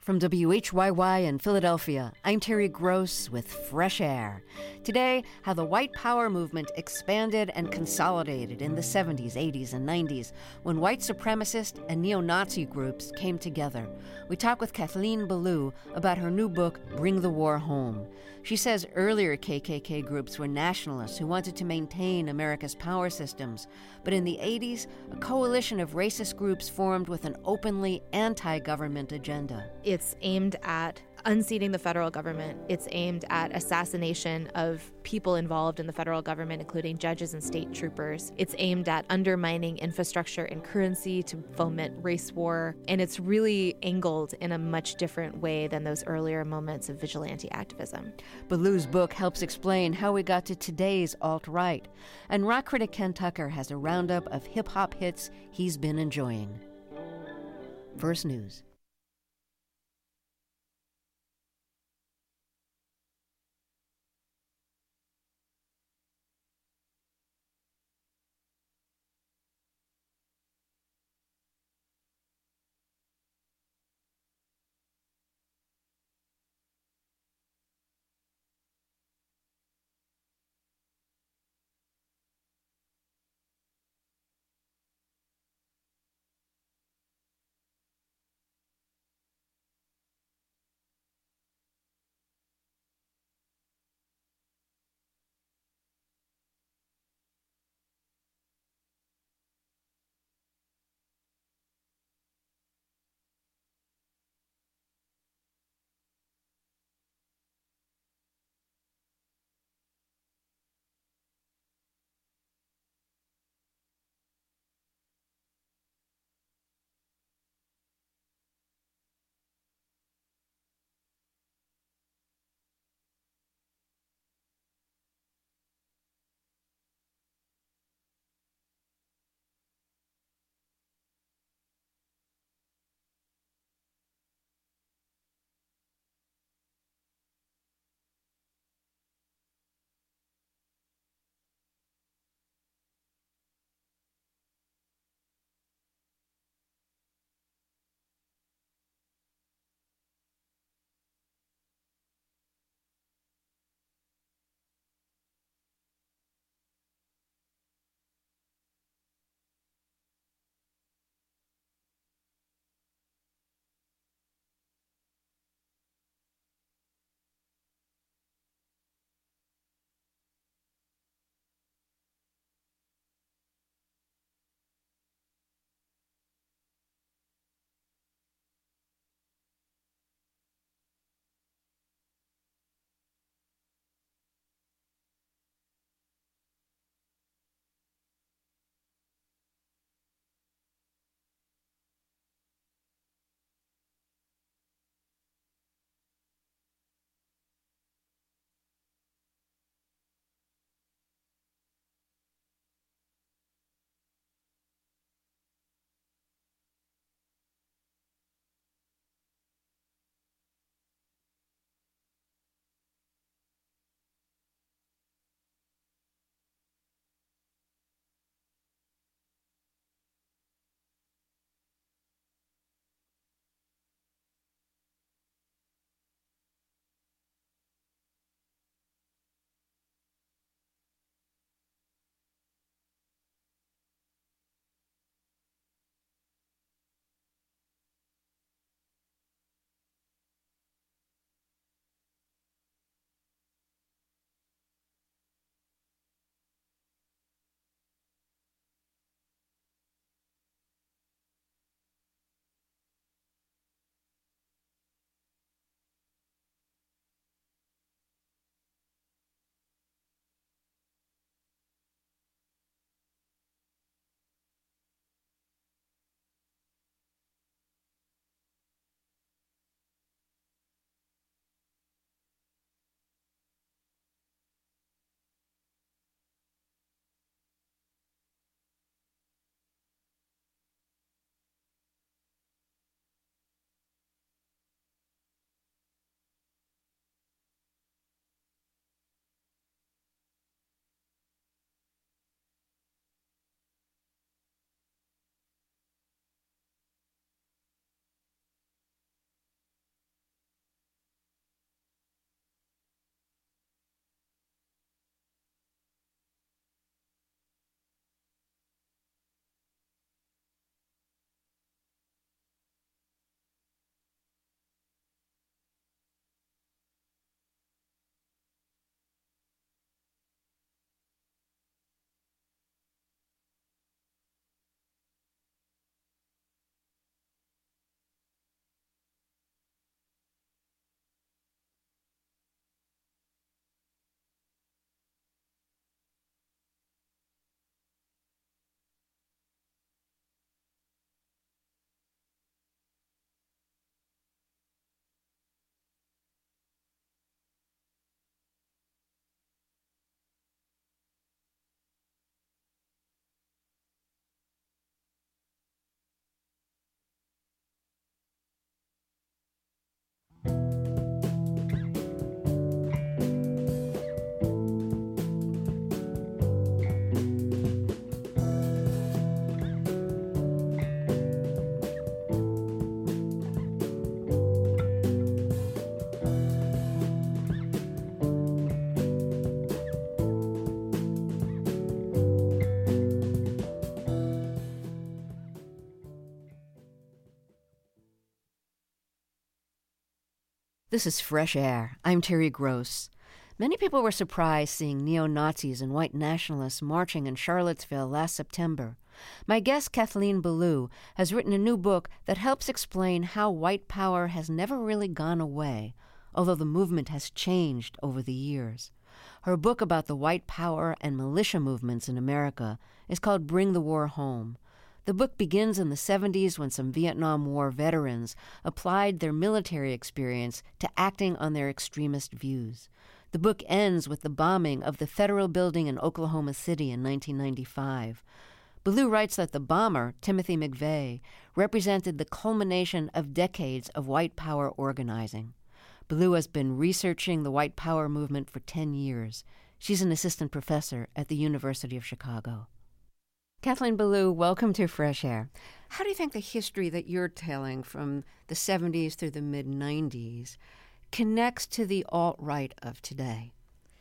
From WHYY in Philadelphia, I'm Terry Gross with Fresh Air. Today, how the white power movement expanded and consolidated in the 70s, 80s, and 90s when white supremacist and neo-Nazi groups came together. We talk with Kathleen Belew about her new book, Bring the War Home. She says earlier KKK groups were nationalists who wanted to maintain America's power systems. But in the 80s, a coalition of racist groups formed with an openly anti-government agenda. It's aimed at unseating the federal government. It's aimed at assassination of people involved in the federal government, including judges and state troopers. It's aimed at undermining infrastructure and currency to foment race war. And it's really angled in a much different way than those earlier moments of vigilante activism. Belew's book helps explain how we got to today's alt-right. And rock critic Ken Tucker has a roundup of hip-hop hits he's been enjoying. First News. This is Fresh Air. I'm Terry Gross. Many people were surprised seeing neo-Nazis and white nationalists marching in Charlottesville last September. My guest, Kathleen Belew, has written a new book that helps explain how white power has never really gone away, although the movement has changed over the years. Her book about the white power and militia movements in America is called Bring the War Home. The book begins in the 70s when some Vietnam War veterans applied their military experience to acting on their extremist views. The book ends with the bombing of the federal building in Oklahoma City in 1995. Belew writes that the bomber, Timothy McVeigh, represented the culmination of decades of white power organizing. Belew has been researching the white power movement for 10 years. She's an assistant professor at the University of Chicago. Kathleen Belew, welcome to Fresh Air. How do you think the history that you're telling from the 70s through the mid-90s connects to the alt-right of today?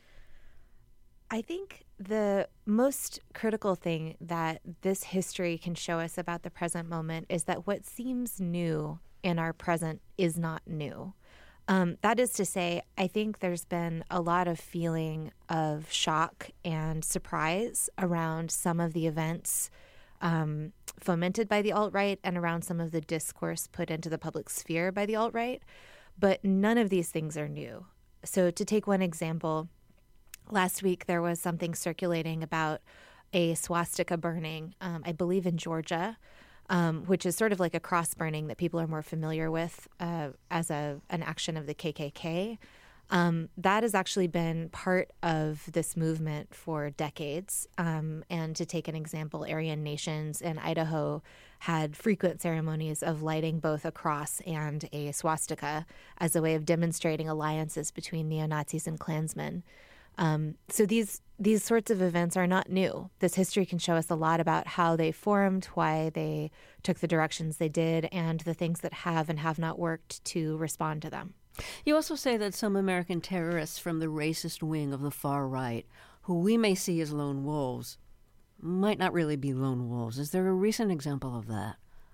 I think the most critical thing that this history can show us about the present moment is that what seems new in our present is not new. That is to say, I think there's been a lot of feeling of shock and surprise around some of the events fomented by the alt-right and around some of the discourse put into the public sphere by the alt-right. But none of these things are new. So to take one example, last week there was something circulating about a swastika burning, I believe in Georgia, which is sort of like a cross burning that people are more familiar with as an action of the KKK. That has actually been part of this movement for decades. And to take an example, Aryan nations in Idaho had frequent ceremonies of lighting both a cross and a swastika as a way of demonstrating alliances between neo-Nazis and Klansmen. So these sorts of events are not new. This history can show us a lot about how they formed, why they took the directions they did, and the things that have and have not worked to respond to them. You also say that some American terrorists from the racist wing of the far right, who we may see as lone wolves, might not really be lone wolves. Is there a recent example of that?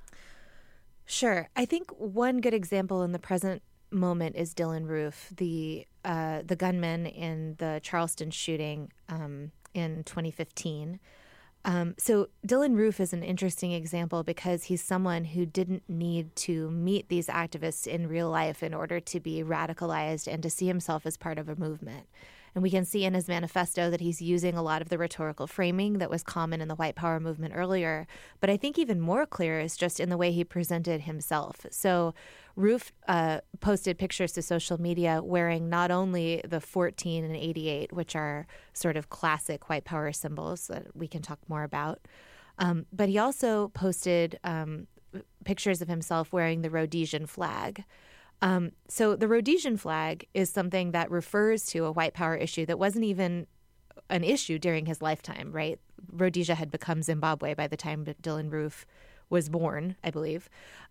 Sure. I think one good example in the present moment is Dylann Roof, the gunman in the Charleston shooting in 2015. So Dylann Roof is an interesting example because he's someone who didn't need to meet these activists in real life in order to be radicalized and to see himself as part of a movement. And we can see in his manifesto that he's using a lot of the rhetorical framing that was common in the white power movement earlier. But I think even more clear is just in the way he presented himself. So Roof posted pictures to social media wearing not only the 14 and 88, which are sort of classic white power symbols that we can talk more about, but he also posted pictures of himself wearing the Rhodesian flag. So the Rhodesian flag is something that refers to a white power issue that wasn't even an issue during his lifetime, right? Rhodesia had become Zimbabwe by the time Dylann Roof was born, I believe.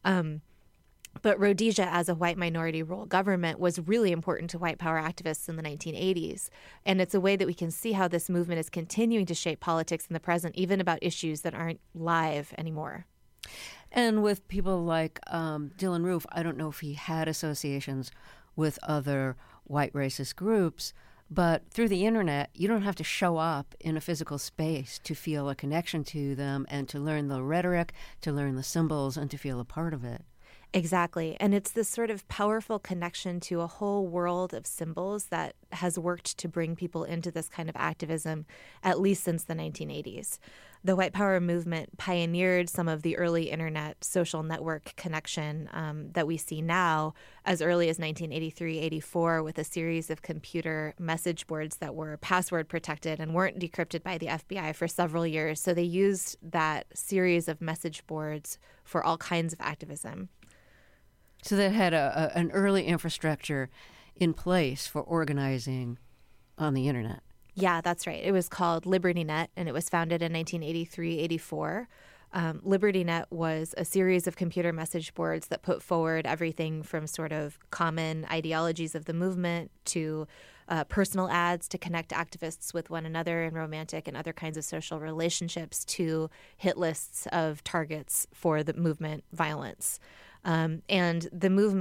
But Rhodesia as a white minority rule government was really important to white power activists in the 1980s. And it's a way that we can see how this movement is continuing to shape politics in the present, even about issues that aren't live anymore. And with people like Dylann Roof, I don't know if he had associations with other white racist groups, but through the internet, you don't have to show up in a physical space to feel a connection to them and to learn the rhetoric, to learn the symbols, and to feel a part of it. Exactly. And it's this sort of powerful connection to a whole world of symbols that has worked to bring people into this kind of activism, at least since the 1980s. The white power movement pioneered some of the early internet social network connection that we see now as early as 1983-84 with a series of computer message boards that were password protected and weren't decrypted by the FBI for several years. So they used that series of message boards for all kinds of activism. So that had an early infrastructure in place for organizing on the internet. Yeah, that's right. It was called LibertyNet, and it was founded in 1983-84. LibertyNet was a series of computer message boards that put forward everything from sort of common ideologies of the movement to personal ads to connect activists with one another in romantic and other kinds of social relationships to hit lists of targets for the movement violence. And the movement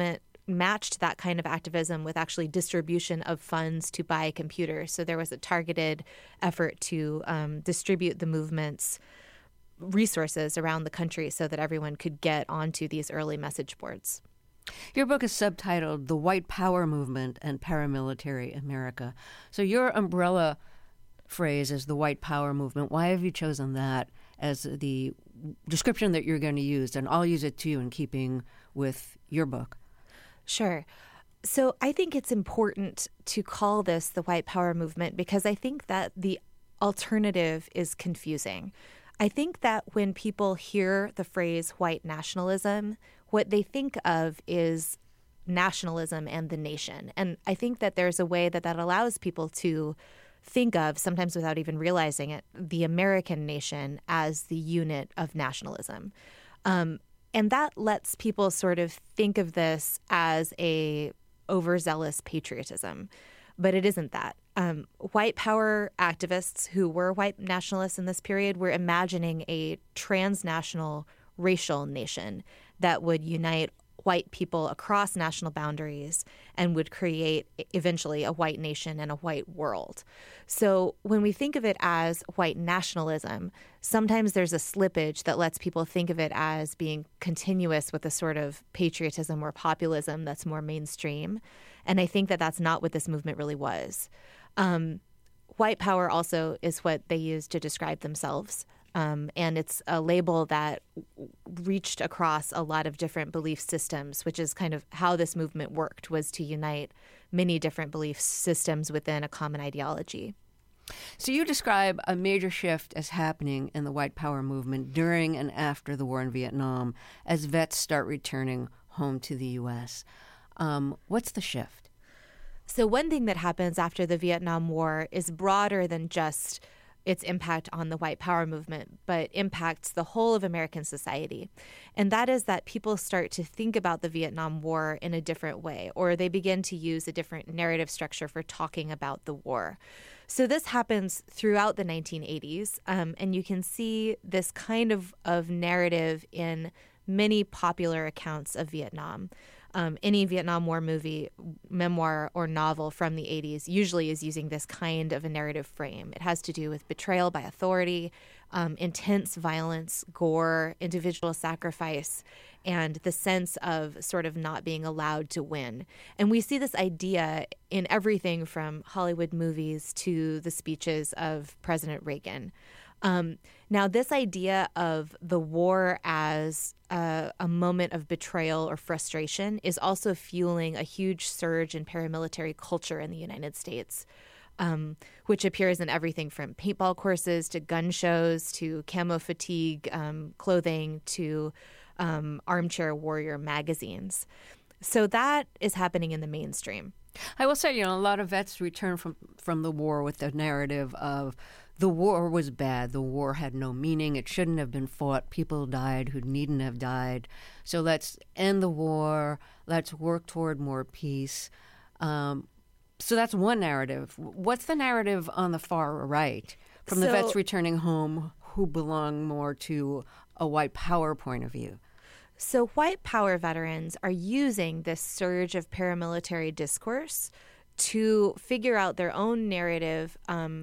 matched that kind of activism with actually distribution of funds to buy computers. So there was a targeted effort to distribute the movement's resources around the country so that everyone could get onto these early message boards. Your book is subtitled The White Power Movement and Paramilitary America. So your umbrella phrase is the White Power Movement. Why have you chosen that as the description that you're going to use? And I'll use it too in keeping with your book. Sure. So I think it's important to call this the White Power Movement because I think that the alternative is confusing. I think that when people hear the phrase white nationalism, what they think of is nationalism and the nation. And I think that there's a way that allows people to think of, sometimes without even realizing it, the American nation as the unit of nationalism. And that lets people sort of think of this as a overzealous patriotism. But it isn't that. White power activists who were white nationalists in this period were imagining a transnational racial nation that would unite white people across national boundaries and would create eventually a white nation and a white world. So when we think of it as white nationalism, sometimes there's a slippage that lets people think of it as being continuous with a sort of patriotism or populism that's more mainstream. And I think that that's not what this movement really was. White power also is what they use to describe themselves. And it's a label that reached across a lot of different belief systems, which is kind of how this movement worked, was to unite many different belief systems within a common ideology. So you describe a major shift as happening in the white power movement during and after the war in Vietnam as vets start returning home to the U.S. What's the shift? So one thing that happens after the Vietnam War is broader than just its impact on the white power movement, but impacts the whole of American society. And that is that people start to think about the Vietnam War in a different way, or they begin to use a different narrative structure for talking about the war. So this happens throughout the 1980s, and you can see this kind of narrative in many popular accounts of Vietnam. Any Vietnam War movie, memoir, or novel from the 80s usually is using this kind of a narrative frame. It has to do with betrayal by authority, intense violence, gore, individual sacrifice, and the sense of sort of not being allowed to win. And we see this idea in everything from Hollywood movies to the speeches of President Reagan. Now, this idea of the war as a moment of betrayal or frustration is also fueling a huge surge in paramilitary culture in the United States, which appears in everything from paintball courses to gun shows to camo fatigue clothing to armchair warrior magazines. So that is happening in the mainstream. I will say, a lot of vets return from the war with the narrative of the war was bad. The war had no meaning. It shouldn't have been fought. People died who needn't have died. So let's end the war. Let's work toward more peace. So that's one narrative. What's the narrative on the far right from the vets returning home who belong more to a white power point of view? So white power veterans are using this surge of paramilitary discourse to figure out their own narrative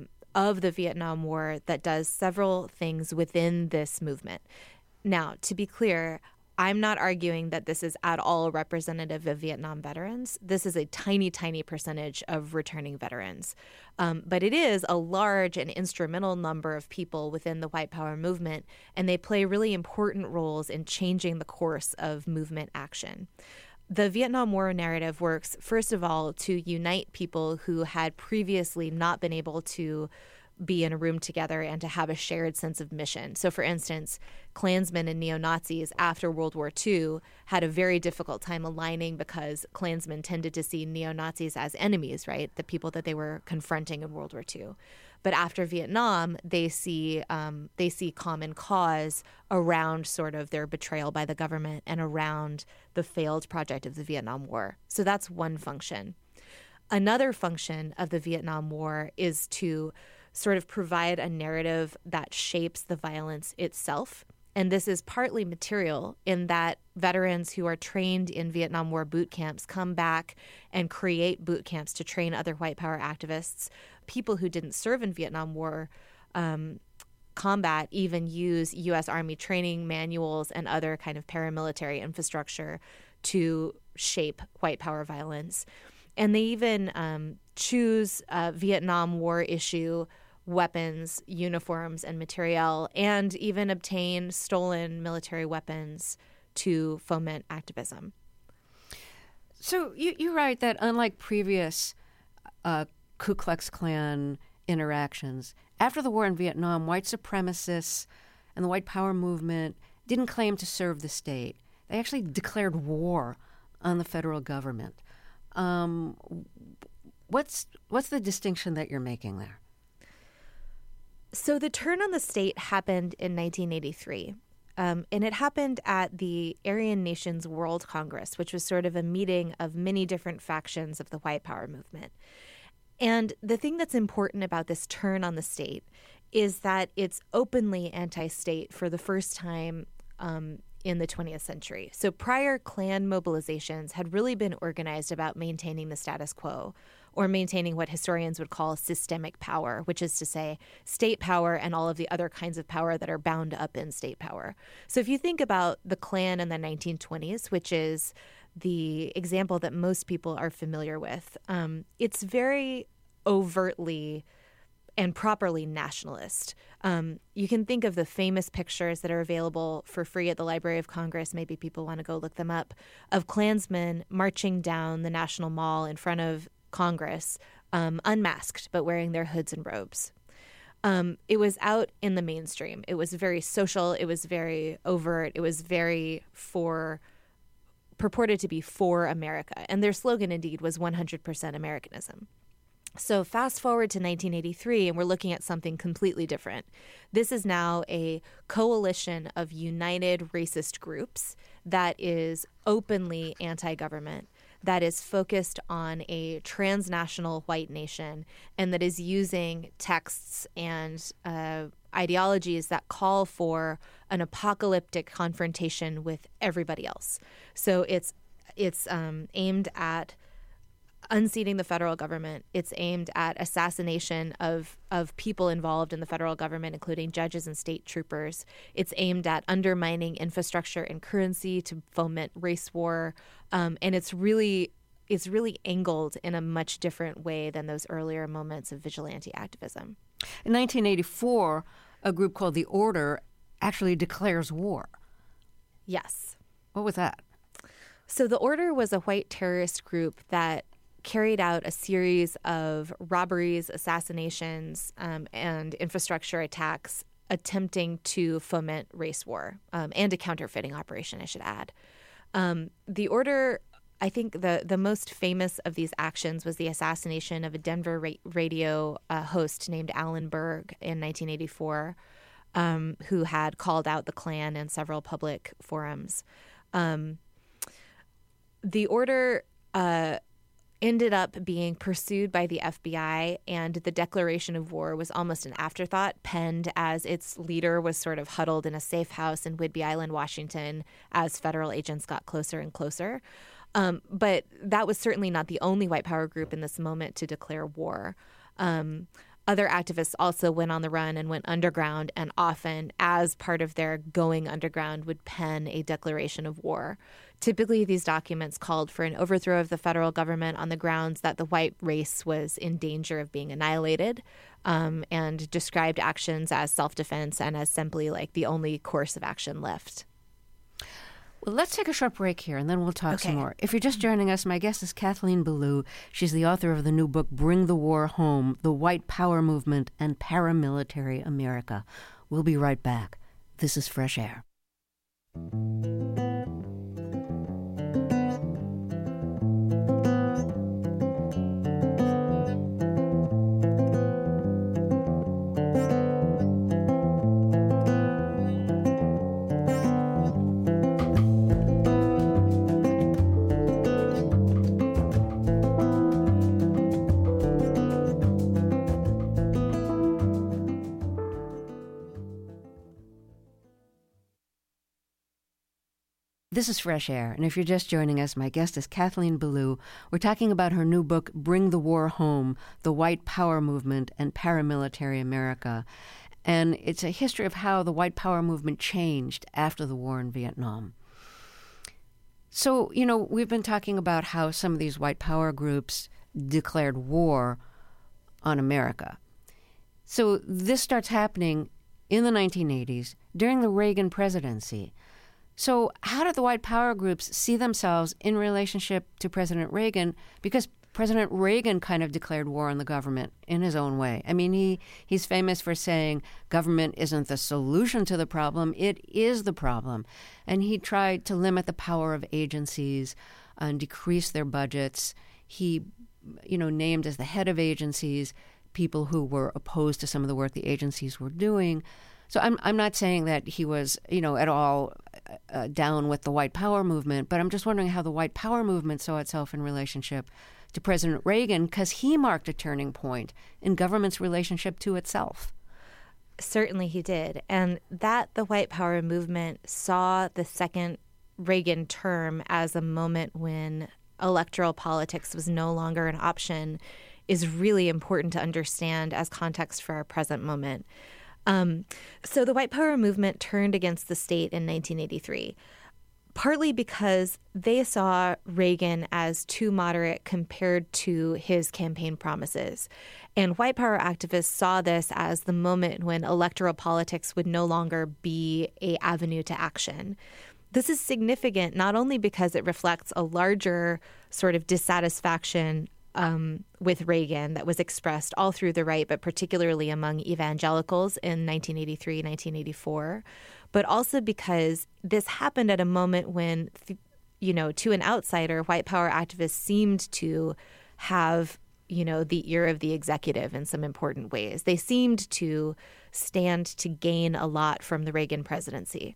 of the Vietnam War that does several things within this movement. Now, to be clear, I'm not arguing that this is at all representative of Vietnam veterans. This is a tiny, tiny percentage of returning veterans. But it is a large and instrumental number of people within the white power movement, and they play really important roles in changing the course of movement action. The Vietnam War narrative works, first of all, to unite people who had previously not been able to be in a room together and to have a shared sense of mission. So, for instance, Klansmen and neo-Nazis after World War II had a very difficult time aligning because Klansmen tended to see neo-Nazis as enemies, right? The people that they were confronting in World War II. But after Vietnam, they see common cause around sort of their betrayal by the government and around the failed project of the Vietnam War. So that's one function. Another function of the Vietnam War is to sort of provide a narrative that shapes the violence itself. And this is partly material in that veterans who are trained in Vietnam War boot camps come back and create boot camps to train other white power activists. People who didn't serve in Vietnam War combat even use U.S. Army training manuals and other kind of paramilitary infrastructure to shape white power violence. And they even choose Vietnam War issue weapons, uniforms, and materiel, and even obtain stolen military weapons to foment activism. So you write that unlike previous Ku Klux Klan interactions, after the war in Vietnam, white supremacists and the white power movement didn't claim to serve the state. They actually declared war on the federal government. What's the distinction that you're making there? So the turn on the state happened in 1983, and it happened at the Aryan Nations World Congress, which was sort of a meeting of many different factions of the white power movement. And the thing that's important about this turn on the state is that it's openly anti-state for the first time in the 20th century. So prior Klan mobilizations had really been organized about maintaining the status quo, or maintaining what historians would call systemic power, which is to say state power and all of the other kinds of power that are bound up in state power. So if you think about the Klan in the 1920s, which is the example that most people are familiar with, it's very overtly and properly nationalist. You can think of the famous pictures that are available for free at the Library of Congress. Maybe people want to go look them up, of Klansmen marching down the National Mall in front of Congress, unmasked, but wearing their hoods and robes. It was out in the mainstream. It was very social. It was very overt. It was very purported to be for America. And their slogan, indeed, was 100% Americanism. So fast forward to 1983, and we're looking at something completely different. This is now a coalition of united racist groups that is openly anti-government, that is focused on a transnational white nation, and that is using texts and ideologies that call for an apocalyptic confrontation with everybody else. So it's aimed at unseating the federal government. It's aimed at assassination of people involved in the federal government, including judges and state troopers. It's aimed at undermining infrastructure and currency to foment race war. And it's really angled in a much different way than those earlier moments of vigilante activism. In 1984, a group called The Order actually declares war. Yes. What was that? So The Order was a white terrorist group that carried out a series of robberies, assassinations, and infrastructure attacks attempting to foment race war, and a counterfeiting operation, I should add. The Order, I think the most famous of these actions was the assassination of a Denver radio host named Alan Berg in 1984, who had called out the Klan in several public forums. The Order ended up being pursued by the FBI, and the declaration of war was almost an afterthought, penned as its leader was sort of huddled in a safe house in Whidbey Island, Washington, as federal agents got closer and closer. But that was certainly not the only white power group in this moment to declare war. Other activists also went on the run and went underground, and often, as part of their going underground, would pen a declaration of war. Typically, these documents called for an overthrow of the federal government on the grounds that the white race was in danger of being annihilated, and described actions as self-defense and as simply like the only course of action left. Well, let's take a short break here, and then we'll talk some more. If you're just joining us, my guest is Kathleen Belew. She's the author of the new book, Bring the War Home, The White Power Movement and Paramilitary America. We'll be right back. This is Fresh Air. This is Fresh Air, and if you're just joining us, my guest is Kathleen Belew. We're talking about her new book, Bring the War Home, The White Power Movement and Paramilitary America. And it's a history of how the white power movement changed after the war in Vietnam. So, we've been talking about how some of these white power groups declared war on America. So this starts happening in the 1980s during the Reagan presidency. So how did the white power groups see themselves in relationship to President Reagan? Because President Reagan kind of declared war on the government in his own way. I mean, he's famous for saying government isn't the solution to the problem, it is the problem. And he tried to limit the power of agencies and decrease their budgets. He, named as the head of agencies people who were opposed to some of the work the agencies were doing. So I'm not saying that he was, at all down with the white power movement, but I'm just wondering how the white power movement saw itself in relationship to President Reagan, because he marked a turning point in government's relationship to itself. Certainly he did. And that the white power movement saw the second Reagan term as a moment when electoral politics was no longer an option is really important to understand as context for our present moment. So the white power movement turned against the state in 1983, partly because they saw Reagan as too moderate compared to his campaign promises. And white power activists saw this as the moment when electoral politics would no longer be an avenue to action. This is significant not only because it reflects a larger sort of dissatisfaction with Reagan that was expressed all through the right, but particularly among evangelicals in 1983, 1984, but also because this happened at a moment when, to an outsider, white power activists seemed to have, the ear of the executive in some important ways. They seemed to stand to gain a lot from the Reagan presidency.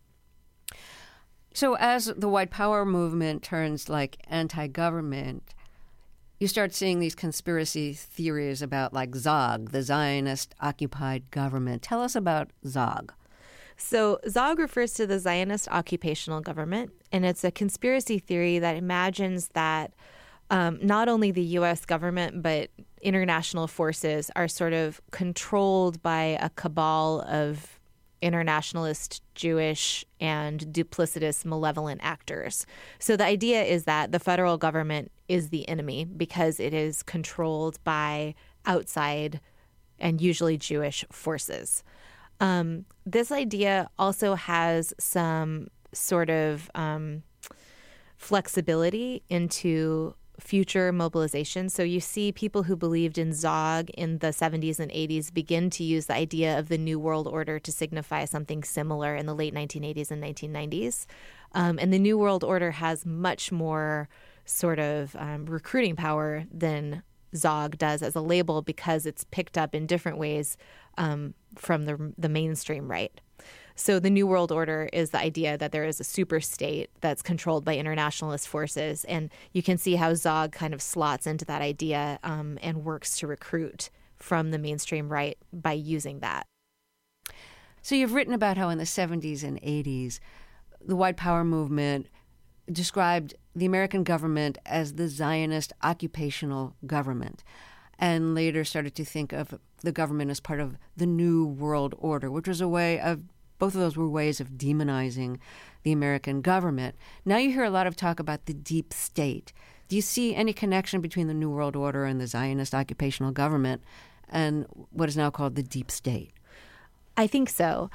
So as the white power movement turns anti-government, you start seeing these conspiracy theories about ZOG, the Zionist-occupied government. Tell us about ZOG. So ZOG refers to the Zionist occupational government, and it's a conspiracy theory that imagines that not only the U.S. government, but international forces are sort of controlled by a cabal of internationalist, Jewish, and duplicitous, malevolent actors. So the idea is that the federal government is the enemy because it is controlled by outside and usually Jewish forces. This idea also has some sort of flexibility into future mobilization. So you see people who believed in ZOG in the 70s and 80s begin to use the idea of the New World Order to signify something similar in the late 1980s and 1990s. And the New World Order has much more sort of recruiting power than ZOG does as a label because it's picked up in different ways from the mainstream right. So the New World Order is the idea that there is a super state that's controlled by internationalist forces. And you can see how ZOG kind of slots into that idea and works to recruit from the mainstream right by using that. So you've written about how in the 70s and 80s, the white power movement described the American government as the Zionist occupational government, and later started to think of the government as part of the New World Order, which was a way of both of those were ways of demonizing the American government. Now you hear a lot of talk about the deep state. Do you see any connection between the New World Order and the Zionist occupational government and what is now called the deep state? I think so.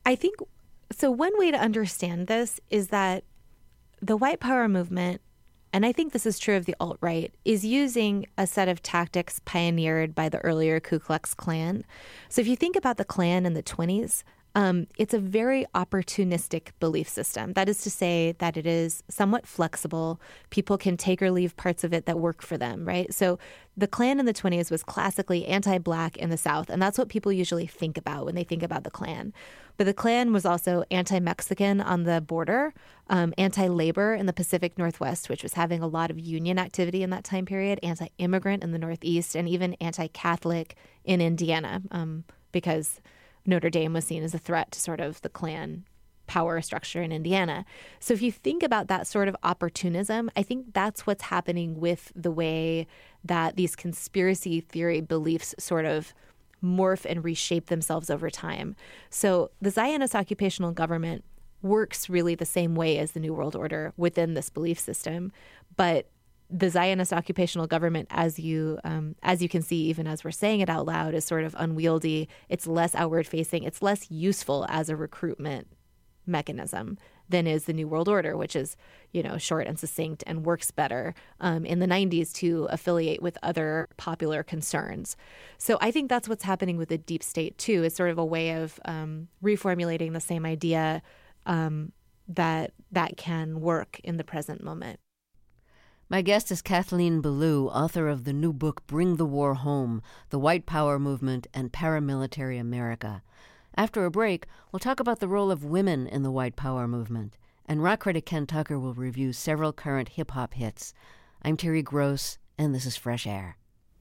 So one way to understand this is that the white power movement, and I think this is true of the alt-right, is using a set of tactics pioneered by the earlier Ku Klux Klan. So if you think about the Klan in the 20s, it's a very opportunistic belief system. That is to say that it is somewhat flexible. People can take or leave parts of it that work for them, right? So the Klan in the 20s was classically anti-Black in the South, and that's what people usually think about when they think about the Klan. But the Klan was also anti-Mexican on the border, anti-labor in the Pacific Northwest, which was having a lot of union activity in that time period, anti-immigrant in the Northeast, and even anti-Catholic in Indiana, because Notre Dame was seen as a threat to sort of the Klan power structure in Indiana. So if you think about that sort of opportunism, I think that's what's happening with the way that these conspiracy theory beliefs sort of morph and reshape themselves over time. So the Zionist occupational government works really the same way as the New World Order within this belief system, but the Zionist occupational government, as you can see, even as we're saying it out loud, is sort of unwieldy. It's less outward facing. It's less useful as a recruitment mechanism than is the New World Order, which is, short and succinct and works better in the 90s to affiliate with other popular concerns. So I think that's what's happening with the deep state, too. It's sort of a way of reformulating the same idea that can work in the present moment. My guest is Kathleen Belew, author of the new book, Bring the War Home, The White Power Movement and Paramilitary America. After a break, we'll talk about the role of women in the white power movement, and rock critic Ken Tucker will review several current hip-hop hits. I'm Terry Gross, and this is Fresh Air.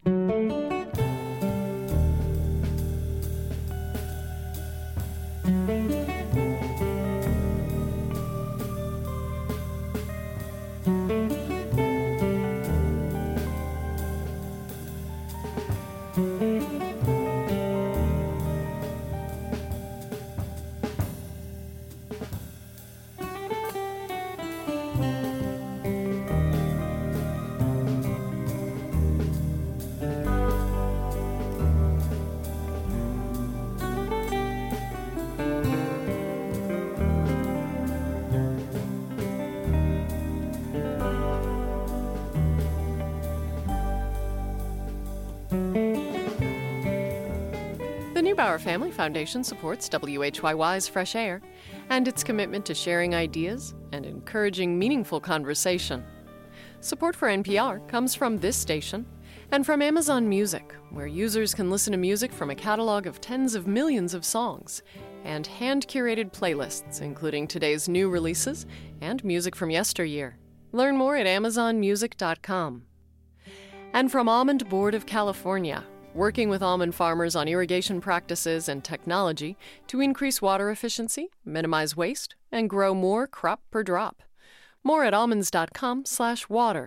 Our Family Foundation supports WHYY's Fresh Air and its commitment to sharing ideas and encouraging meaningful conversation. Support for NPR comes from this station and from Amazon Music, where users can listen to music from a catalog of tens of millions of songs and hand-curated playlists, including today's new releases and music from yesteryear. Learn more at amazonmusic.com. And from Almond Board of California, working with almond farmers on irrigation practices and technology to increase water efficiency, minimize waste, and grow more crop per drop. More at almonds.com/water.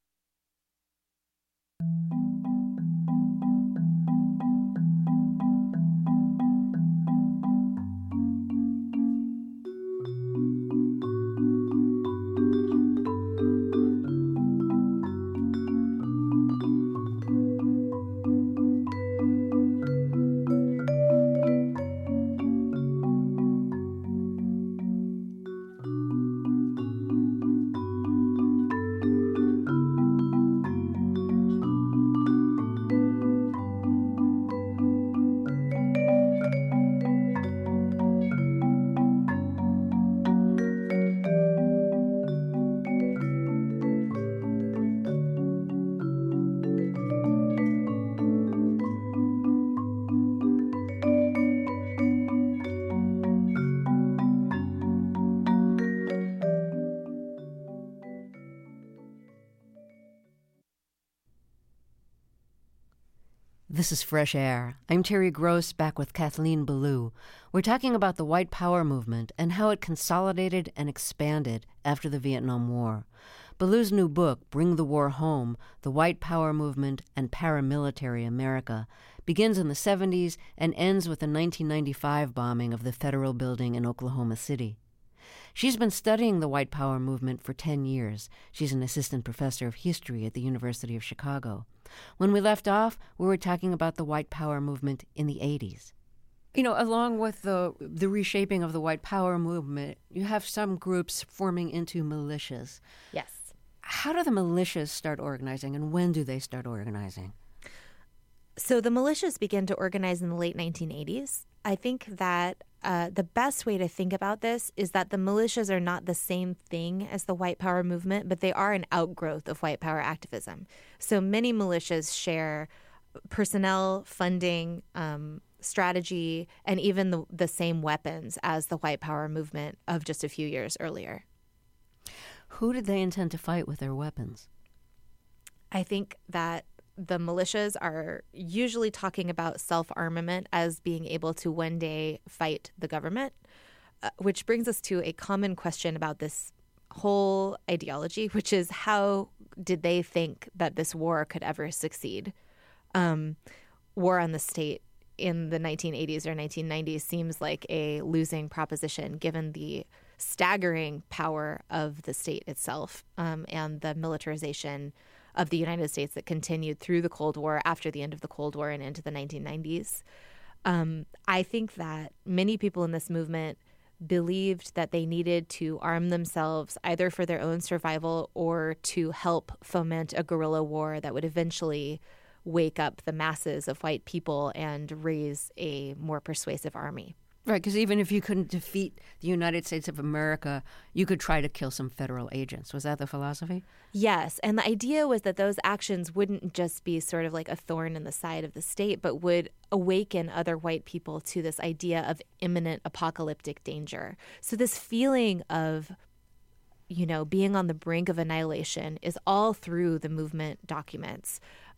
This is Fresh Air. I'm Terry Gross, back with Kathleen Belew. We're talking about the white power movement and how it consolidated and expanded after the Vietnam War. Belew's new book, Bring the War Home, The White Power Movement and Paramilitary America, begins in the 70s and ends with the 1995 bombing of the Federal Building in Oklahoma City. She's been studying the white power movement for 10 years. She's an assistant professor of history at the University of Chicago. When we left off, we were talking about the white power movement in the 80s. Along with the reshaping of the white power movement, you have some groups forming into militias. Yes. How do the militias start organizing, and when do they start organizing? So the militias began to organize in the late 1980s. I think that the best way to think about this is that the militias are not the same thing as the white power movement, but they are an outgrowth of white power activism. So many militias share personnel, funding, strategy, and even the same weapons as the white power movement of just a few years earlier. Who did they intend to fight with their weapons? I think that the militias are usually talking about self-armament as being able to one day fight the government. which brings us to a common question about this whole ideology, which is how did they think that this war could ever succeed? War on the state in the 1980s or 1990s seems like a losing proposition given the staggering power of the state itself and the militarization of the United States that continued through the Cold War, after the end of the Cold War and into the 1990s. I think that many people in this movement believed that they needed to arm themselves either for their own survival or to help foment a guerrilla war that would eventually wake up the masses of white people and raise a more persuasive army. Right, because even if you couldn't defeat the United States of America, you could try to kill some federal agents. Was that the philosophy? Yes, and the idea was that those actions wouldn't just be sort of like a thorn in the side of the state, but would awaken other white people to this idea of imminent apocalyptic danger. So this feeling of, you know, being on the brink of annihilation is all through the movement documents.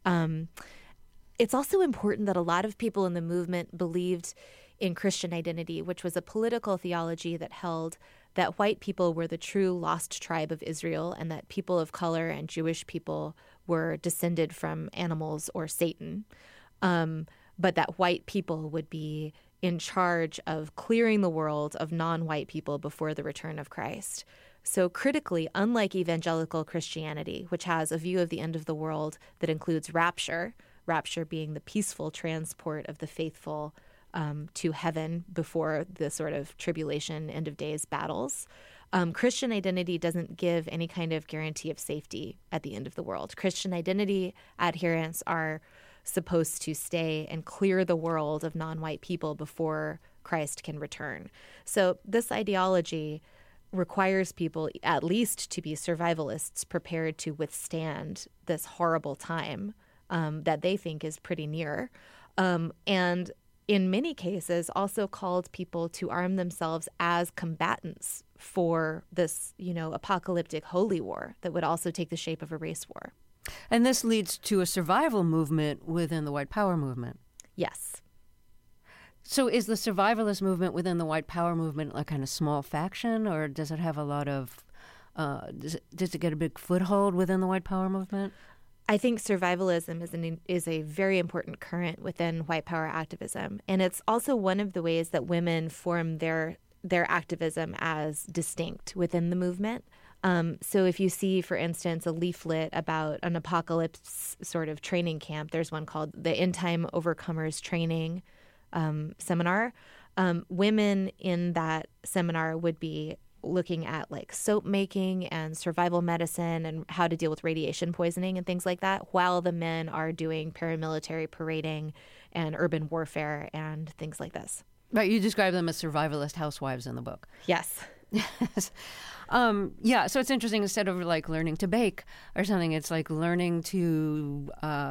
It's also important that a lot of people in the movement believed in Christian identity, which was a political theology that held that white people were the true lost tribe of Israel and that people of color and Jewish people were descended from animals or Satan, but that white people would be in charge of clearing the world of non-white people before the return of Christ. So critically, unlike evangelical Christianity, which has a view of the end of the world that includes rapture being the peaceful transport of the faithful to heaven before the sort of tribulation, end of days battles. Christian identity doesn't give any kind of guarantee of safety at the end of the world. Christian identity adherents are supposed to stay and clear the world of non-white people before Christ can return. So this ideology requires people at least to be survivalists prepared to withstand this horrible time that they think is pretty near. And in many cases, also called people to arm themselves as combatants for this, you know, apocalyptic holy war that would also take the shape of a race war. And this leads to a survival movement within the white power movement. Yes. So is the survivalist movement within the white power movement like kind of small faction, or does it have a lot of, does it get a big foothold within the white power movement? I think survivalism is a very important current within white power activism. And it's also one of the ways that women form their activism as distinct within the movement. So if you see, for instance, a leaflet about an apocalypse sort of training camp, there's one called the End Time Overcomers Training Seminar. Women in that seminar would be looking at like soap making and survival medicine and how to deal with radiation poisoning and things like that, while the men are doing paramilitary parading and urban warfare and things like this. Right, you describe them as survivalist housewives in the book. Yes. Yeah, so it's interesting. Instead of like learning to bake or something, it's like learning to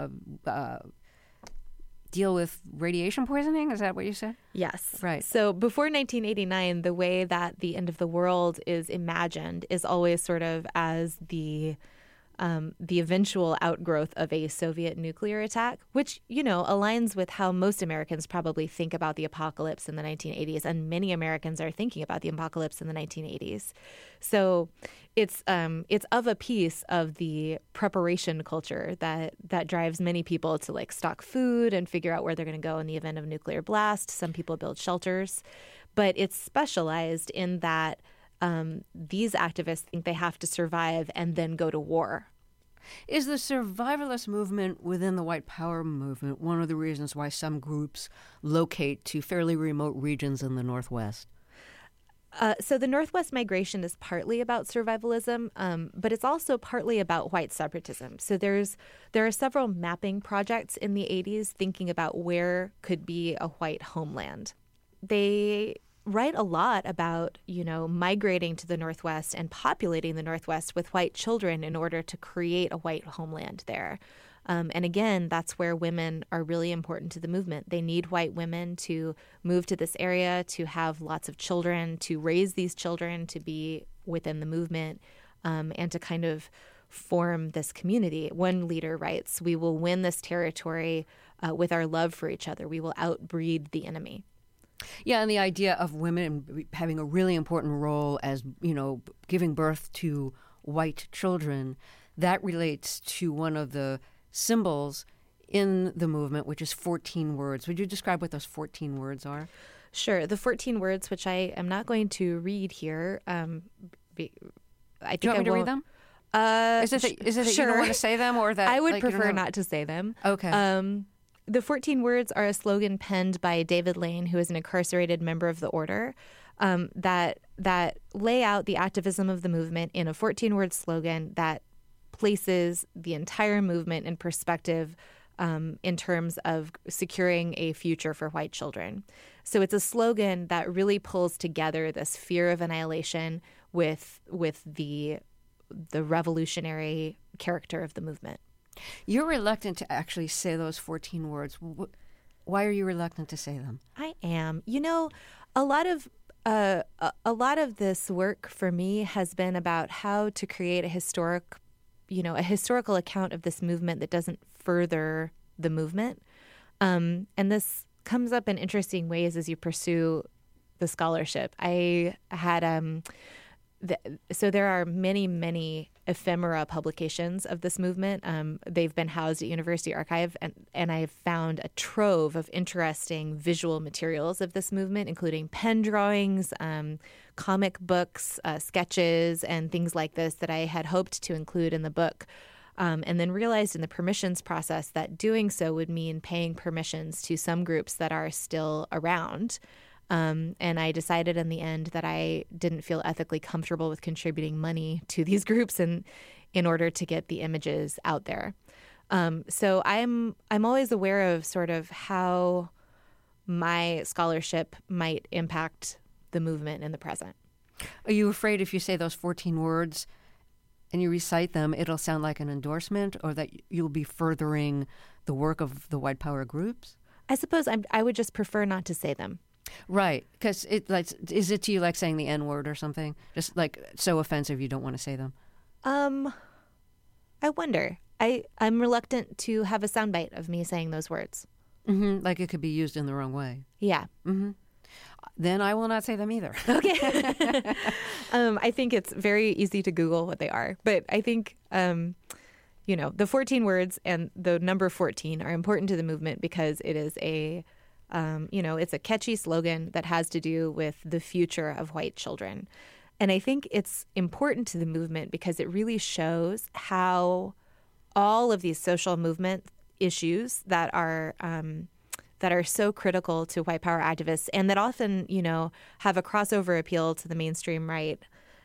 deal with radiation poisoning? Is that what you said? Yes. Right. So before 1989, the way that the end of the world is imagined is always sort of as the eventual outgrowth of a Soviet nuclear attack, which, you know, aligns with how most Americans probably think about the apocalypse in the 1980s. And many Americans are thinking about the apocalypse in the 1980s. So it's of a piece of the preparation culture that drives many people to like stock food and figure out where they're going to go in the event of a nuclear blast. Some people build shelters, but it's specialized in that these activists think they have to survive and then go to war. Is the survivalist movement within the white power movement one of the reasons why some groups locate to fairly remote regions in the Northwest? So the Northwest migration is partly about survivalism, but it's also partly about white separatism. So there are several mapping projects in the 80s thinking about where could be a white homeland. They write a lot about, you know, migrating to the Northwest and populating the Northwest with white children in order to create a white homeland there. And again, that's where women are really important to the movement. They need white women to move to this area, to have lots of children, to raise these children, to be within the movement, and to kind of form this community. One leader writes, "We will win this territory with our love for each other. We will outbreed the enemy." Yeah, and the idea of women having a really important role as, giving birth to white children, that relates to one of the symbols in the movement, which is 14 words. Would you describe what those 14 words are? Sure. The 14 words, which I am not going to read here. I think Do you want me to read them? Is it that sure. you don't want to say them, or that I would prefer not to say them? Okay. The 14 words are a slogan penned by David Lane, who is an incarcerated member of the order, that lay out the activism of the movement in a 14-word slogan that places the entire movement in perspective in terms of securing a future for white children. So it's a slogan that really pulls together this fear of annihilation with the revolutionary character of the movement. You're reluctant to actually say those 14 words. Why are you reluctant to say them? I am. A lot of this work for me has been about how to create a historical account of this movement that doesn't further the movement. And this comes up in interesting ways as you pursue the scholarship. I had so there are many, many ephemera publications of this movement. They've been housed at University Archive, and I've found a trove of interesting visual materials of this movement, including pen drawings, comic books, sketches, and things like this that I had hoped to include in the book. And then realized in the permissions process that doing so would mean paying permissions to some groups that are still around. And I decided in the end that I didn't feel ethically comfortable with contributing money to these groups in order to get the images out there. So I'm always aware of sort of how my scholarship might impact the movement in the present. Are you afraid if you say those 14 words and you recite them, it'll sound like an endorsement, or that you'll be furthering the work of the white power groups? I suppose I would just prefer not to say them. Right, because is it to you like saying the N-word or something? Just like so offensive you don't want to say them? I wonder. I'm reluctant to have a soundbite of me saying those words. Mm-hmm. Like it could be used in the wrong way. Yeah. Mm-hmm. Then I will not say them either. Okay. I think it's very easy to Google what they are. But I think, the 14 words and the number 14 are important to the movement because it is it's a catchy slogan that has to do with the future of white children. And I think it's important to the movement because it really shows how all of these social movement issues that are so critical to white power activists and that often, have a crossover appeal to the mainstream right,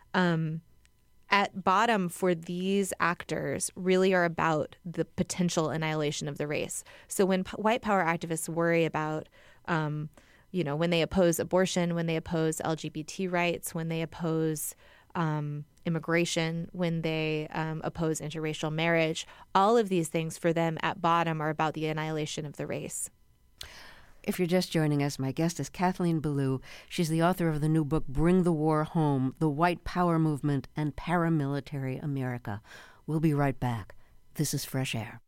at bottom for these actors really are about the potential annihilation of the race. So when white power activists worry about, when they oppose abortion, when they oppose LGBT rights, when they oppose immigration, when they oppose interracial marriage, all of these things for them at bottom are about the annihilation of the race. If you're just joining us, my guest is Kathleen Belew. She's the author of the new book, Bring the War Home, The White Power Movement and Paramilitary America. We'll be right back. This is Fresh Air.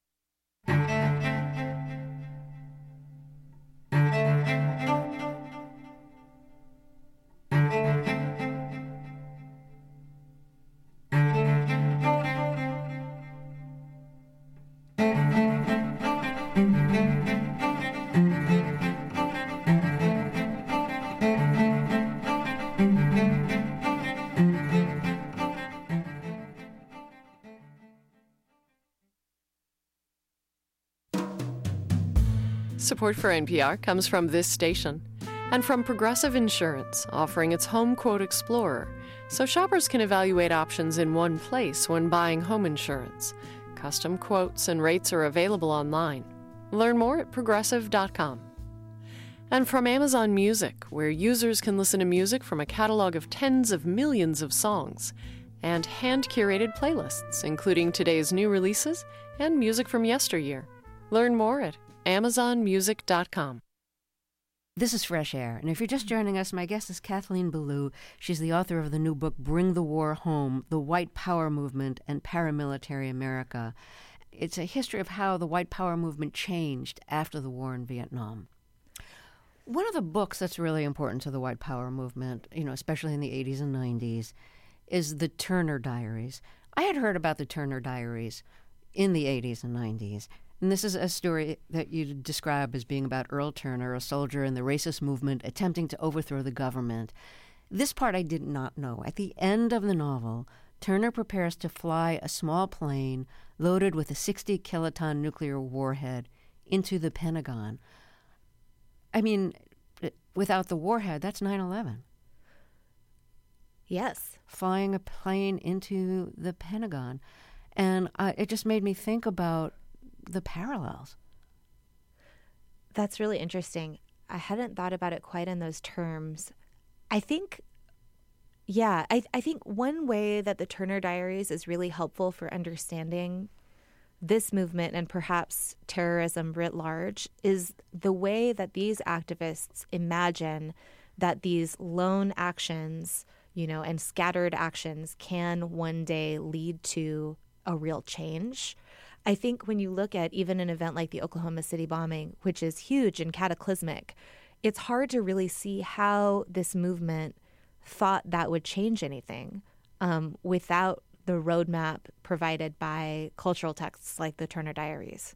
Support for NPR comes from this station and from Progressive Insurance, offering its Home Quote Explorer, so shoppers can evaluate options in one place when buying home insurance. Custom quotes and rates are available online. Learn more at progressive.com. And from Amazon Music, where users can listen to music from a catalog of tens of millions of songs and hand-curated playlists, including today's new releases and music from yesteryear. Learn more at amazonmusic.com. This is Fresh Air, and if you're just joining us, my guest is Kathleen Belew. She's the author of the new book, Bring the War Home, The White Power Movement and Paramilitary America. It's a history of how the white power movement changed after the war in Vietnam. One of the books that's really important to the white power movement, especially in the 80s and 90s, is the Turner Diaries. I had heard about the Turner Diaries in the 80s and 90s. And this is a story that you describe as being about Earl Turner, a soldier in the racist movement attempting to overthrow the government. This part I did not know. At the end of the novel, Turner prepares to fly a small plane loaded with a 60-kiloton nuclear warhead into the Pentagon. I mean, without the warhead, that's 9/11. Yes. Flying a plane into the Pentagon. And it just made me think about the parallels. That's really interesting. I hadn't thought about it quite in those terms. I think, I think one way that the Turner Diaries is really helpful for understanding this movement and perhaps terrorism writ large is the way that these activists imagine that these lone actions, and scattered actions can one day lead to a real change. I think when you look at even an event like the Oklahoma City bombing, which is huge and cataclysmic, it's hard to really see how this movement thought that would change anything without the roadmap provided by cultural texts like the Turner Diaries.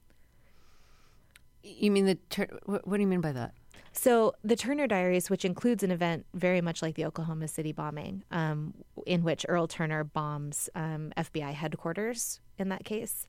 You mean what do you mean by that? So the Turner Diaries, which includes an event very much like the Oklahoma City bombing, in which Earl Turner bombs FBI headquarters in that case,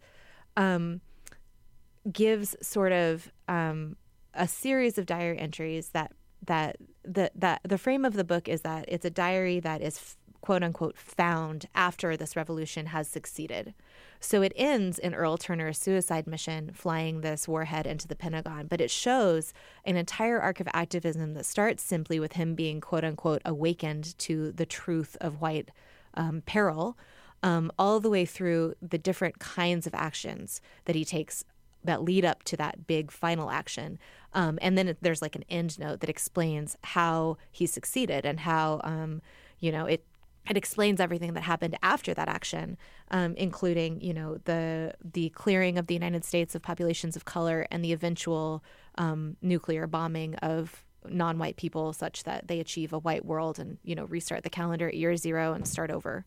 gives sort of a series of diary entries that the frame of the book is that it's a diary that is quote unquote found after this revolution has succeeded. So it ends in Earl Turner's suicide mission flying this warhead into the Pentagon, but it shows an entire arc of activism that starts simply with him being quote unquote awakened to the truth of white peril, all the way through the different kinds of actions that he takes that lead up to that big final action. And then there's like an end note that explains how he succeeded and how, it explains everything that happened after that action, including, the clearing of the United States of populations of color and the eventual nuclear bombing of non-white people such that they achieve a white world and, restart the calendar at year zero and start over.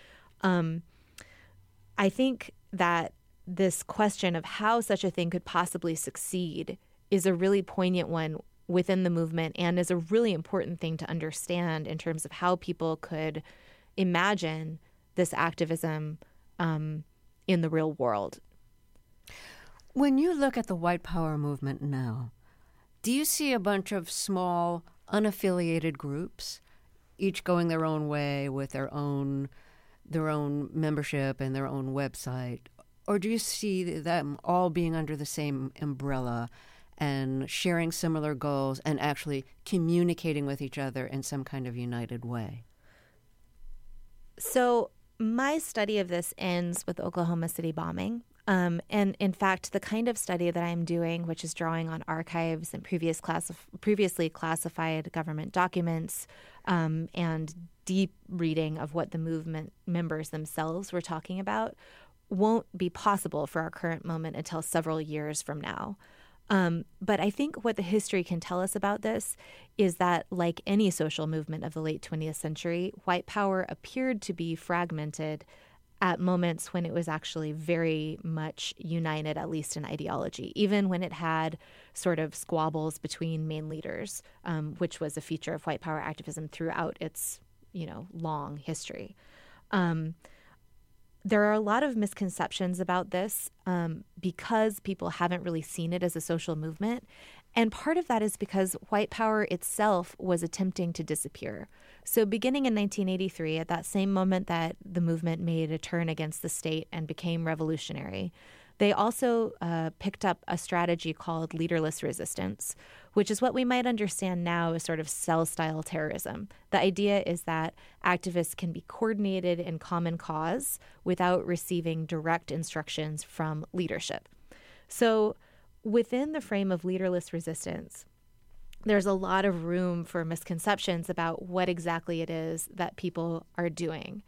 I think that this question of how such a thing could possibly succeed is a really poignant one within the movement and is a really important thing to understand in terms of how people could imagine this activism in the real world. When you look at the white power movement now, do you see a bunch of small, unaffiliated groups, each going their own way with their own membership and their own website? Or do you see them all being under the same umbrella and sharing similar goals and actually communicating with each other in some kind of united way? So my study of this ends with the Oklahoma City bombing. And in fact, the kind of study that I'm doing, which is drawing on archives and previously classified government documents and deep reading of what the movement members themselves were talking about, won't be possible for our current moment until several years from now. But I think what the history can tell us about this is that, like any social movement of the late 20th century, white power appeared to be fragmented at moments when it was actually very much united, at least in ideology, even when it had sort of squabbles between main leaders, which was a feature of white power activism throughout its, long history. There are a lot of misconceptions about this because people haven't really seen it as a social movement. And part of that is because white power itself was attempting to disappear. So beginning in 1983, at that same moment that the movement made a turn against the state and became revolutionary, they also picked up a strategy called leaderless resistance, which is what we might understand now as sort of cell-style terrorism. The idea is that activists can be coordinated in common cause without receiving direct instructions from leadership. So within the frame of leaderless resistance, there's a lot of room for misconceptions about what exactly it is that people are doing.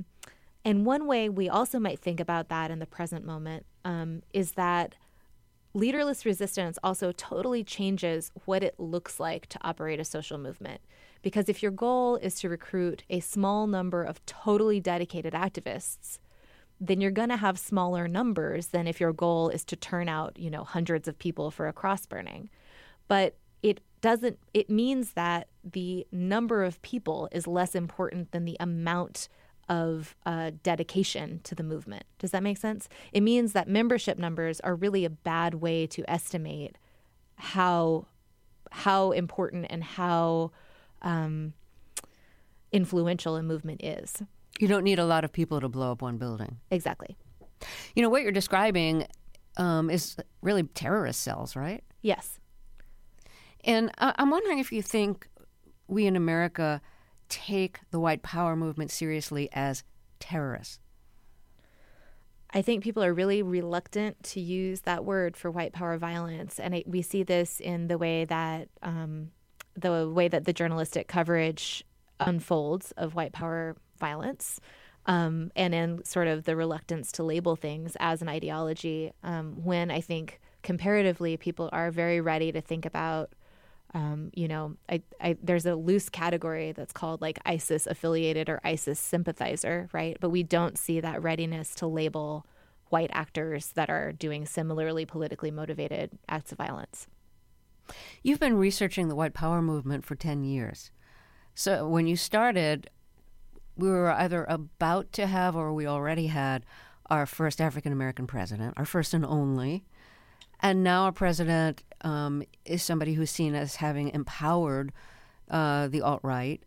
And one way we also might think about that in the present moment is that leaderless resistance also totally changes what it looks like to operate a social movement. Because if your goal is to recruit a small number of totally dedicated activists, then you're going to have smaller numbers than if your goal is to turn out, hundreds of people for a cross burning. But it means that the number of people is less important than the amount of dedication to the movement. Does that make sense? It means that membership numbers are really a bad way to estimate how important and how influential a movement is. You don't need a lot of people to blow up one building. Exactly. What you're describing is really terrorist cells, right? Yes. And I'm wondering if you think we in America take the white power movement seriously as terrorists. I think people are really reluctant to use that word for white power violence. And we see this in the way that the journalistic coverage unfolds of white power violence, and in sort of the reluctance to label things as an ideology, when I think comparatively people are very ready to think about, there's a loose category that's called like ISIS affiliated or ISIS sympathizer, right? But we don't see that readiness to label white actors that are doing similarly politically motivated acts of violence. You've been researching the white power movement for 10 years. So when you started, we were either about to have or we already had our first African-American president, our first and only. And now our president is somebody who's seen as having empowered the alt-right.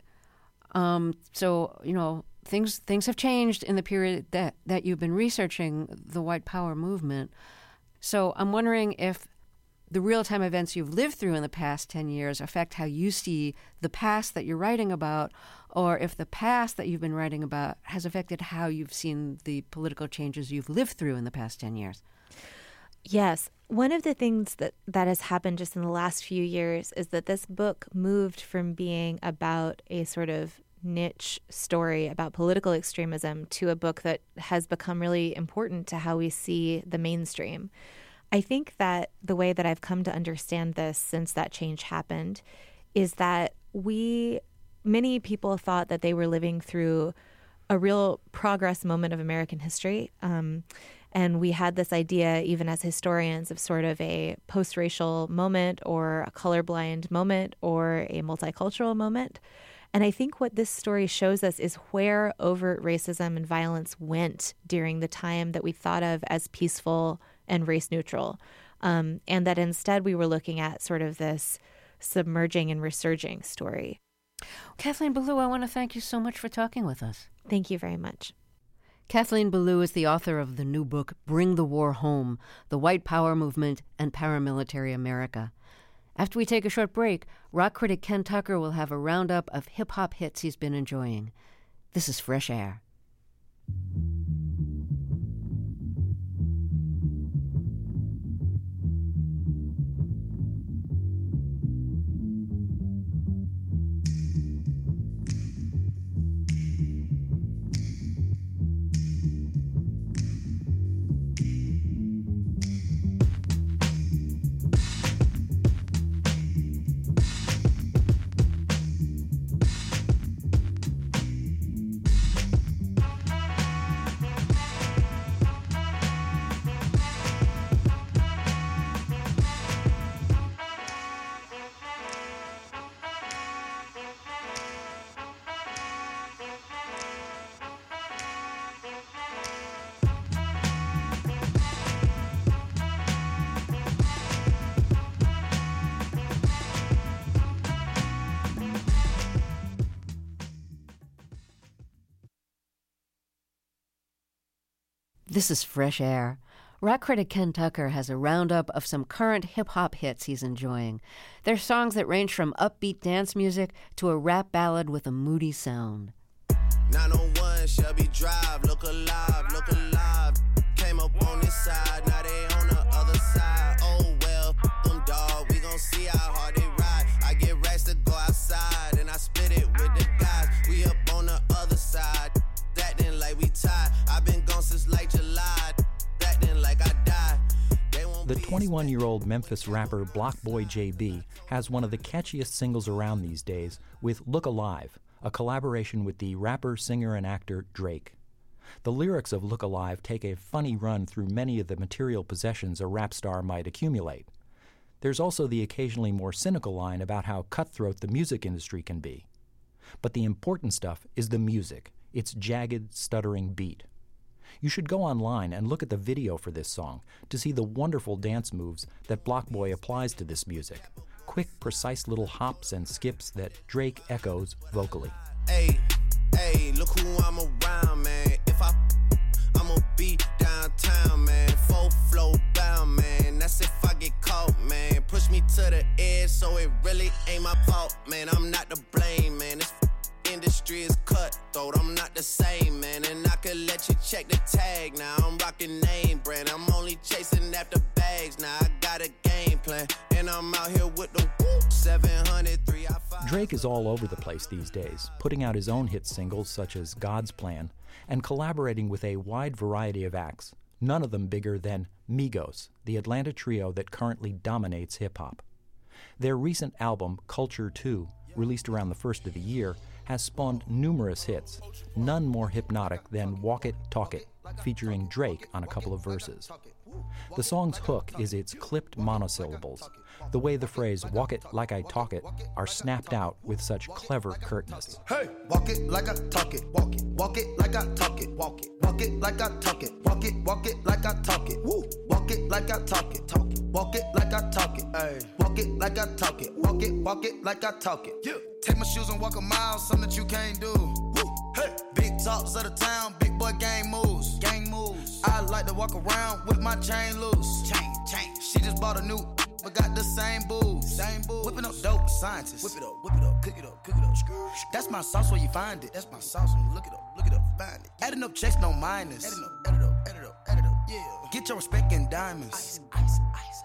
So, things have changed in the period that you've been researching the white power movement. So I'm wondering if the real-time events you've lived through in the past 10 years affect how you see the past that you're writing about, or if the past that you've been writing about has affected how you've seen the political changes you've lived through in the past 10 years. Yes. One of the things that has happened just in the last few years is that this book moved from being about a sort of niche story about political extremism to a book that has become really important to how we see the mainstream. I think that the way that I've come to understand this since that change happened is that many people thought that they were living through a real progress moment of American history. And we had this idea, even as historians, of sort of a post-racial moment or a colorblind moment or a multicultural moment. And I think what this story shows us is where overt racism and violence went during the time that we thought of as peaceful and race neutral. And that instead we were looking at sort of this submerging and resurging story. Kathleen Belew, I want to thank you so much for talking with us. Thank you very much. Kathleen Belew is the author of the new book, Bring the War Home, The White Power Movement and Paramilitary America. After we take a short break, rock critic Ken Tucker will have a roundup of hip-hop hits he's been enjoying. This is Fresh Air. This is Fresh Air. Rock critic Ken Tucker has a roundup of some current hip-hop hits he's enjoying. They're songs that range from upbeat dance music to a rap ballad with a moody sound. 901 Shelby Drive, look alive, look alive. Came up on this side, now they on the other side. Oh well, them dog, we gon' see how hard they ride. I get racks to go outside, and I spit it with the guys. We up on the other side, acting like we tied. I've been gone since like July, acting like I died. The 21-year-old Memphis rapper Blockboy JB has one of the catchiest singles around these days with Look Alive, a collaboration with the rapper, singer, and actor Drake. The lyrics of Look Alive take a funny run through many of the material possessions a rap star might accumulate. There's also the occasionally more cynical line about how cutthroat the music industry can be. But the important stuff is the music, its jagged, stuttering beat. You should go online and look at the video for this song to see the wonderful dance moves that Blockboy applies to this music. Quick, precise little hops and skips that Drake echoes vocally. Hey, hey, look who I'm around, man. If I'ma be downtown, man. Full flow bound, man. That's if I get caught, man. Push me to the edge, so it really ain't my fault, man. I'm not to blame, man. This industry is cutthroat, I'm not the same, man. And I could let you check the tag now. I'm rocking name brand, I'm only chasing after bags. Now I got a game plan, and I'm out here with the 703. Drake is all over the place these days, putting out his own hit singles such as God's Plan, and collaborating with a wide variety of acts, none of them bigger than Migos, the Atlanta trio that currently dominates hip-hop. Their recent album, Culture 2, released around the first of the year, has spawned numerous hits, none more hypnotic than Walk It, Talk It, featuring Drake on a couple of verses. The song's hook is its clipped monosyllables, the way the phrase "walk it like I talk it" are snapped out with such clever curtness. Hey, walk it like I talk it, walk it like I talk it, walk it like I talk it, walk it like I talk it, woo, walk it like I talk it, walk it like I talk it, ay, walk it like I talk it, walk it like I talk it. Yeah. Take my shoes and walk a mile, something that you can't do. Woo. Hey, big talks of the town, big boy gang moves. I like to walk around with my chain loose. Chain. She just bought a new, but got the same booze. Whipping up dope scientists. Whip it up, cook it up. That's my sauce where you find it. That's my sauce when you look it up, find it. Adding up checks, no minus. Add it up, yeah. Get your respect in diamonds. Ice.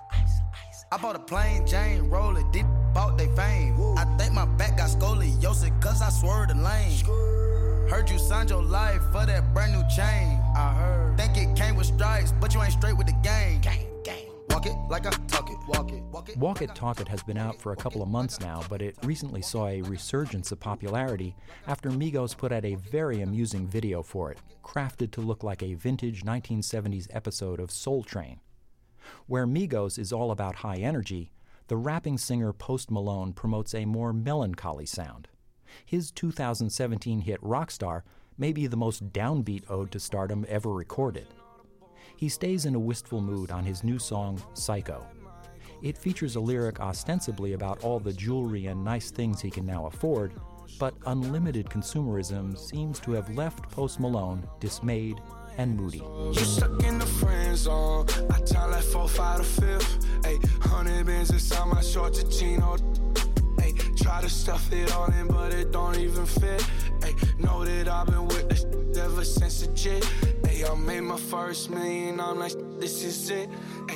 I bought a plain Jane, roll it, did bought they fame. Woo. I think my back got scoliosis, cause I swerved the lane. Heard you signed your life for that brand new chain. I heard. Think it came with stripes, but you ain't straight with the gang. Walk it like I talk it, walk it. Walk It, Talk It has been out for a couple of months now, but it recently saw a resurgence of popularity after Migos put out a very amusing video for it, crafted to look like a vintage 1970s episode of Soul Train. Where Migos is all about high energy, the rapping singer Post Malone promotes a more melancholy sound. His 2017 hit Rockstar may be the most downbeat ode to stardom ever recorded. He stays in a wistful mood on his new song, Psycho. It features a lyric ostensibly about all the jewelry and nice things he can now afford, but unlimited consumerism seems to have left Post Malone dismayed and moody. You stuck in the friend zone. I tell like 4, 5 to 5th. 100 bands inside my short to chino. Try to stuff it all in, but it don't even fit. Know that I've been with this ever since the jit. I made my first million, I'm like, this is it.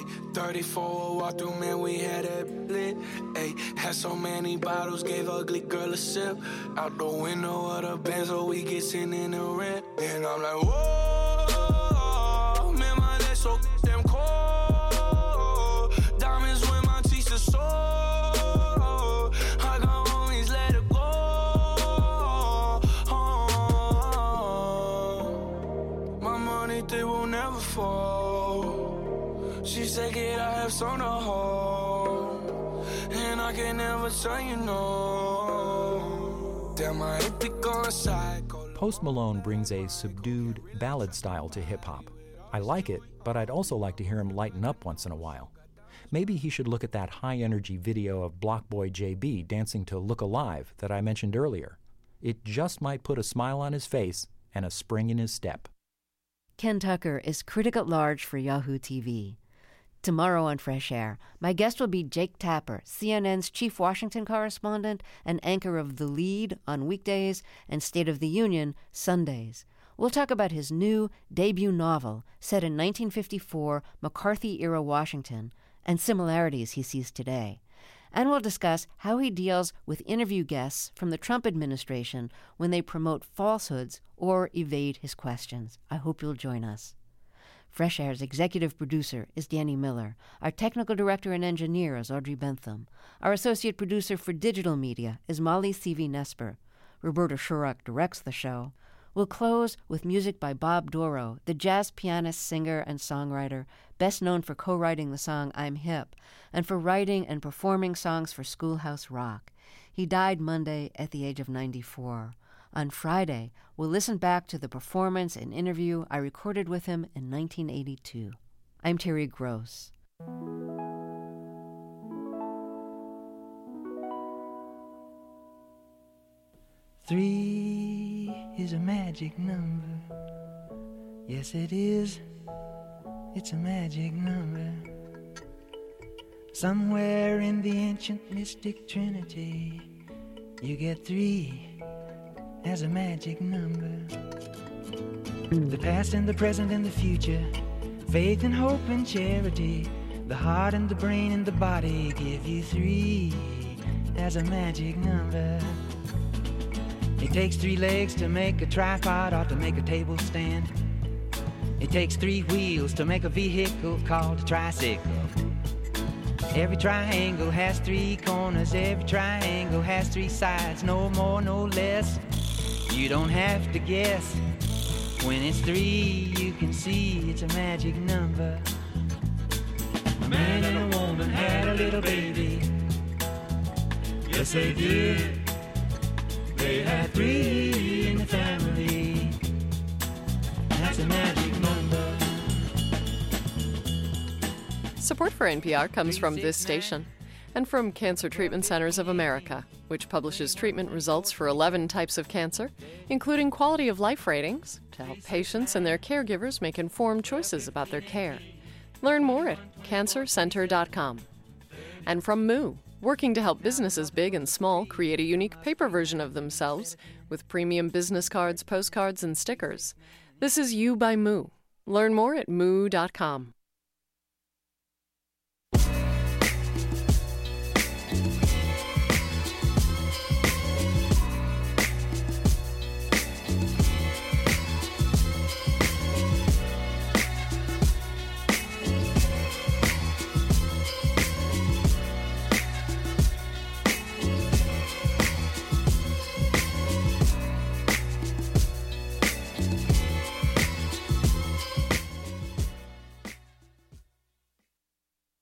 34 walk through, man, we had that lit. Had so many bottles, gave ugly girl a sip. Out the window of the Benz, so we get sitting in the rent. And I'm like, whoa, man, my neck so damn cold. Diamonds when my teeth are sore. I got homies, let it go. My money, they will never fall. She said, kid, I have some to hold. And I can never tell you no. Damn, I hate to go inside. Post Malone brings a subdued ballad style to hip-hop. I like it, but I'd also like to hear him lighten up once in a while. Maybe he should look at that high-energy video of Blockboy JB dancing to Look Alive that I mentioned earlier. It just might put a smile on his face and a spring in his step. Ken Tucker is critic at large for Yahoo TV. Tomorrow on Fresh Air, my guest will be Jake Tapper, CNN's chief Washington correspondent and anchor of The Lead on weekdays and State of the Union Sundays. We'll talk about his new debut novel set in 1954 McCarthy-era Washington and similarities he sees today. And we'll discuss how he deals with interview guests from the Trump administration when they promote falsehoods or evade his questions. I hope you'll join us. Fresh Air's executive producer is Danny Miller. Our technical director and engineer is Audrey Bentham. Our associate producer for digital media is Molly Seavey-Nesper. Roberta Shurock directs the show. We'll close with music by Bob Doro, the jazz pianist, singer, and songwriter, best known for co-writing the song I'm Hip, and for writing and performing songs for Schoolhouse Rock. He died Monday at the age of 94. On Friday, we'll listen back to the performance and interview I recorded with him in 1982. I'm Terry Gross. 3 is a magic number. Yes, it is. It's a magic number. Somewhere in the ancient mystic trinity, you get 3 as a magic number. The past and the present and the future, faith and hope and charity, the heart and the brain and the body give you 3 as a magic number. It takes 3 legs to make a tripod or to make a table stand. It takes 3 wheels to make a vehicle called a tricycle. Every triangle has 3 corners, every triangle has 3 sides, no more, no less. You don't have to guess. When it's 3, you can see it's a magic number. A man and a woman had a little baby. Yes, they did. They had 3 in the family. That's a magic number. Support for NPR comes from this station and from Cancer Treatment Centers of America, which publishes treatment results for 11 types of cancer, including quality of life ratings, to help patients and their caregivers make informed choices about their care. Learn more at cancercenter.com. And from Moo, working to help businesses big and small create a unique paper version of themselves with premium business cards, postcards, and stickers. This is You by Moo. Learn more at moo.com.